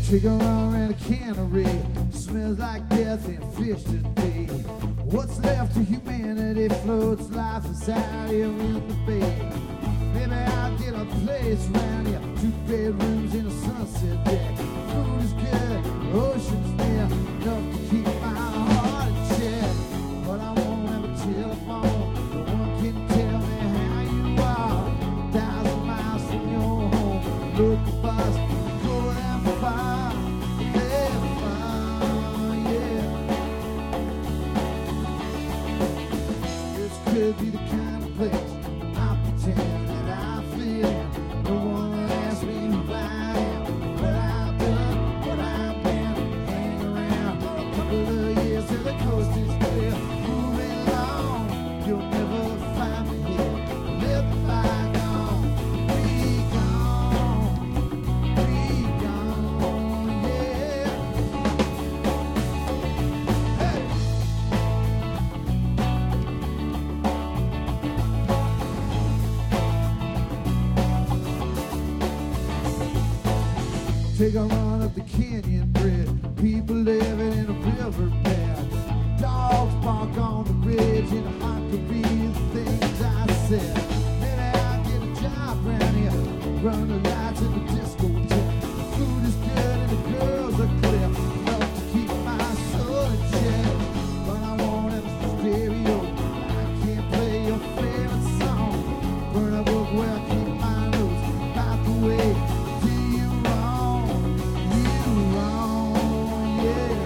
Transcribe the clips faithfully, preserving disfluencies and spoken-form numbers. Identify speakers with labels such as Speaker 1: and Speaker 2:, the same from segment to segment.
Speaker 1: Take a run in a cannery, smells like death and fish today. What's left of humanity floats life inside here in the bay. Maybe I'll get a place around here, two bedrooms and a sunset deck. Food is good, ocean's near, enough to keep my heart in check. But I won't have a telephone, no one can tell me how you are. Thousand miles from your home, look the bus, go that far, that far, yeah. This could be the kind of place I pretend that I feel in. No one will ask me who I am, what I've done, what I've been, hanging around a couple of years till the coast is clear. Moving along, you'll never find me here. Let the bygone be gone, be gone, yeah. Hey! Take a run up the canyon bridge, people living in a riverbed. Dogs bark on the bridge and a mockery of the things I said. Maybe I'll get a job around here, run the lights in the discotheque. The food is good and the girls are clear, enough to keep my soul in check. But I won't have a stereo, I can't play your favorite song. Burn a book where I keep my notes about the way do you wrong, you wrong, yeah.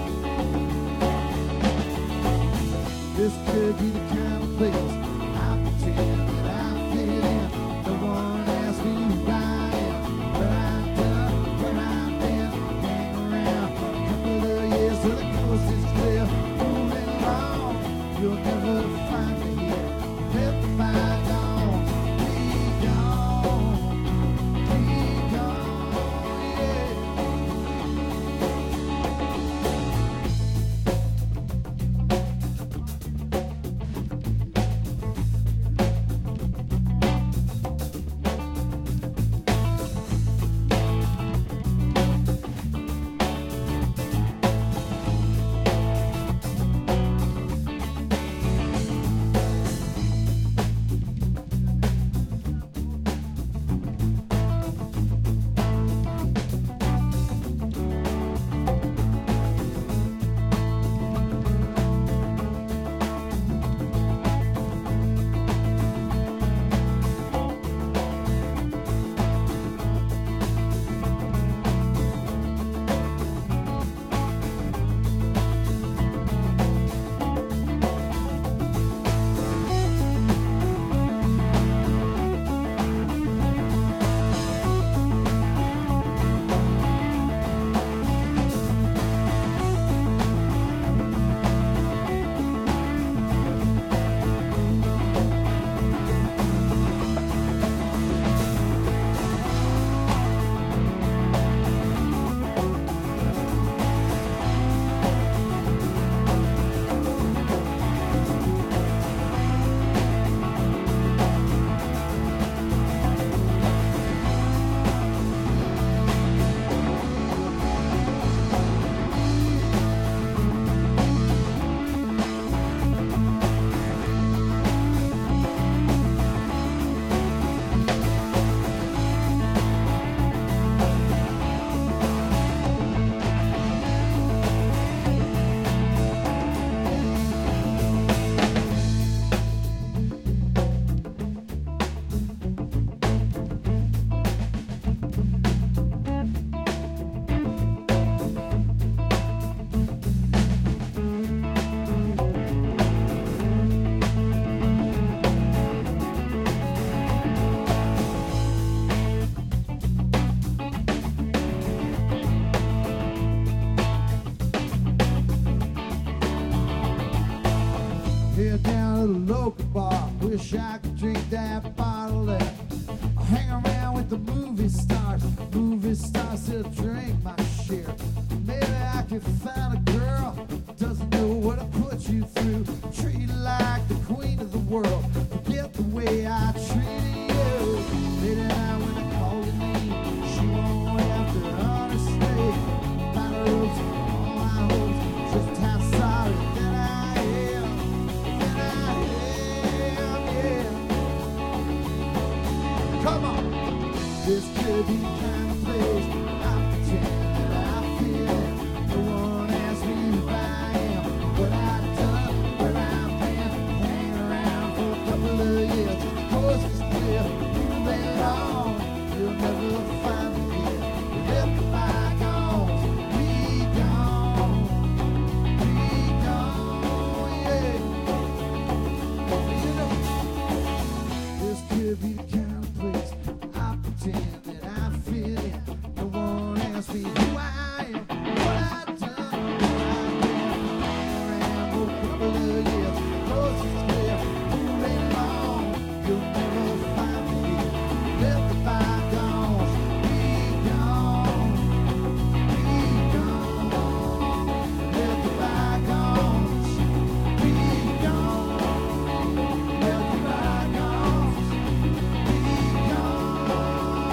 Speaker 1: This could be the kind of place I pretend that I fit in. No one asks me who I am, what I've done, where I've been, hang around a couple of years till the coast is clear. Moving along, you'll never find me here. Let the bygone be gone, be gone, yeah. Head down to the local bar, wish I could drink that bottle there. I hang around with the movie stars, movie stars to drink my share. Maybe I could find a girl who doesn't know what I put you through. Treat her like the queen of the world, forget the way I treated you. Late at night when I call your name, she won't have to understand. could be the kind of place I pretend that I feel it. No one asks me who I am, what I've done, where I've been, hanging around for a couple of years. The coast is clear, moving on. You'll never find me here. Let the bygones be gone, be gone, yeah. You know, this could be the kind of place I pretend that I fit in. No one asks me who I am, what I've done, where I've been, around for a couple of years. Coast is clear, moving on. You'll never find me here. Let the bygones be gone, be gone. Let the bygones be gone. Let the bygones be gone.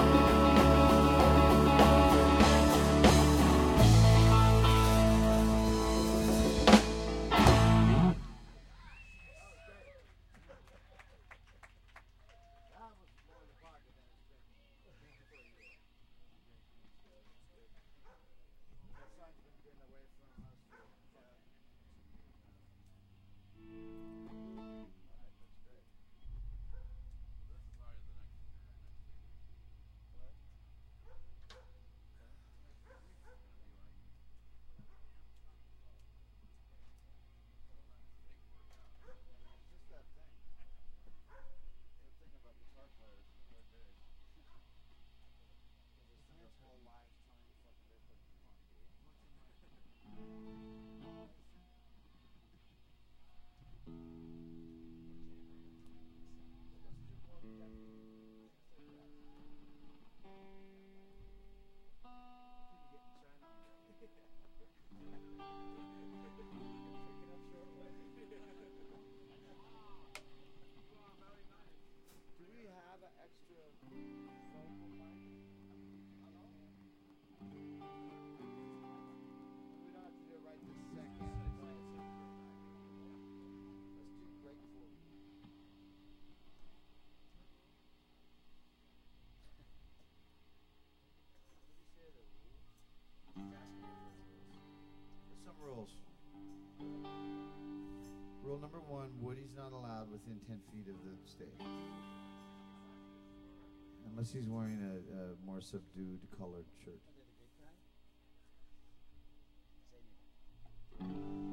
Speaker 1: Do we have an extra vocal mic? We don't have to do it right this second. Let's do Grateful. There's some rules. Rule number one, Woody's not allowed within ten feet of the stage. Unless he's wearing a, a more subdued colored shirt.